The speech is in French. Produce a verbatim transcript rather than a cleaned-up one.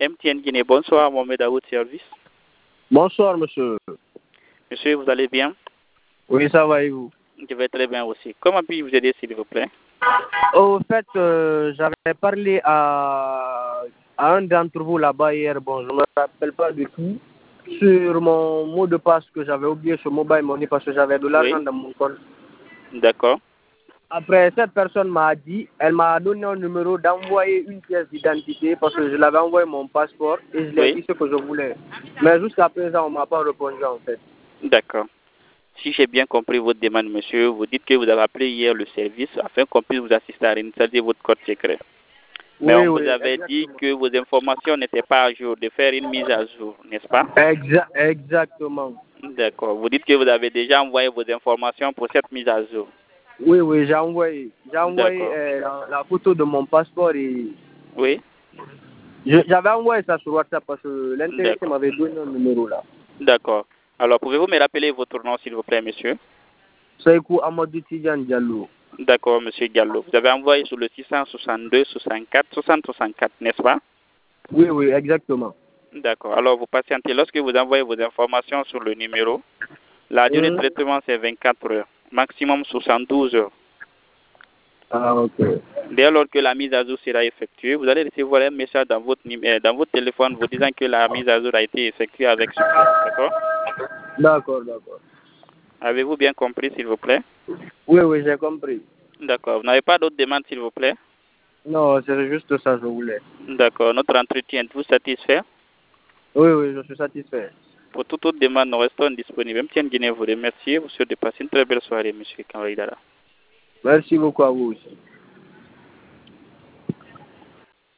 M T N Guinée. Bonsoir, Mohamed à votre service. Bonsoir, monsieur. Monsieur, vous allez bien? Oui, ça va et vous? Je vais très bien aussi. Comment puis-je vous aider, s'il vous plaît? Au fait, euh, j'avais parlé à, à un d'entre vous là-bas hier, bon, je ne me rappelle pas de qui, sur mon mot de passe que j'avais oublié sur Mobile Money parce que j'avais de l'argent Oui. dans mon compte. D'accord. Après, cette personne m'a dit, elle m'a donné un numéro d'envoyer une pièce d'identité parce que je l'avais envoyé mon passeport et je lui ai Oui. dit ce que je voulais. Mais jusqu'à présent, on ne m'a pas répondu en fait. D'accord. Si j'ai bien compris votre demande, monsieur, vous dites que vous avez appelé hier le service afin qu'on puisse vous assister à réinstaller votre code secret. Mais Oui, on vous oui, avait dit exactement. que vos informations n'étaient pas à jour, de faire une mise à jour, n'est-ce pas? Exa- exactement. D'accord. Vous dites que vous avez déjà envoyé vos informations pour cette mise à jour. Oui, oui, j'ai envoyé, j'ai envoyé D'accord. euh, la, la photo de mon passeport et Oui. je- j'avais envoyé ça sur WhatsApp parce que l'intéressé D'accord. m'avait donné un numéro là. D'accord. Alors, pouvez-vous me rappeler votre nom, s'il vous plaît, monsieur? Seikou Amadou Tidiane Diallo. D'accord, monsieur Gallo. Vous avez envoyé sur le six cent soixante-deux soixante-quatre soixante soixante-quatre, n'est-ce pas? Oui, oui, exactement. D'accord. Alors, vous patientez. Lorsque vous envoyez vos informations sur le numéro, la durée de Hum. traitement, c'est vingt-quatre heures. Maximum soixante-douze heures. Ah, ok. Dès lors que la mise à jour sera effectuée, vous allez recevoir un message dans votre, numé- dans votre téléphone vous disant que la mise à jour a été effectuée avec succès. D'accord? D'accord, d'accord. Avez-vous bien compris, s'il vous plaît? Oui, oui, j'ai compris. D'accord. Vous n'avez pas d'autres demandes, s'il vous plaît? Non, c'est juste ça que je voulais. D'accord. Notre entretien, êtes-vous satisfait? Oui, oui, je suis satisfait. Pour toute autre demande, nous restons disponibles. M T N Guinée vous remercie. Vous souhaite de passer une très belle soirée, monsieur Kanwaïdara. Merci beaucoup à vous aussi.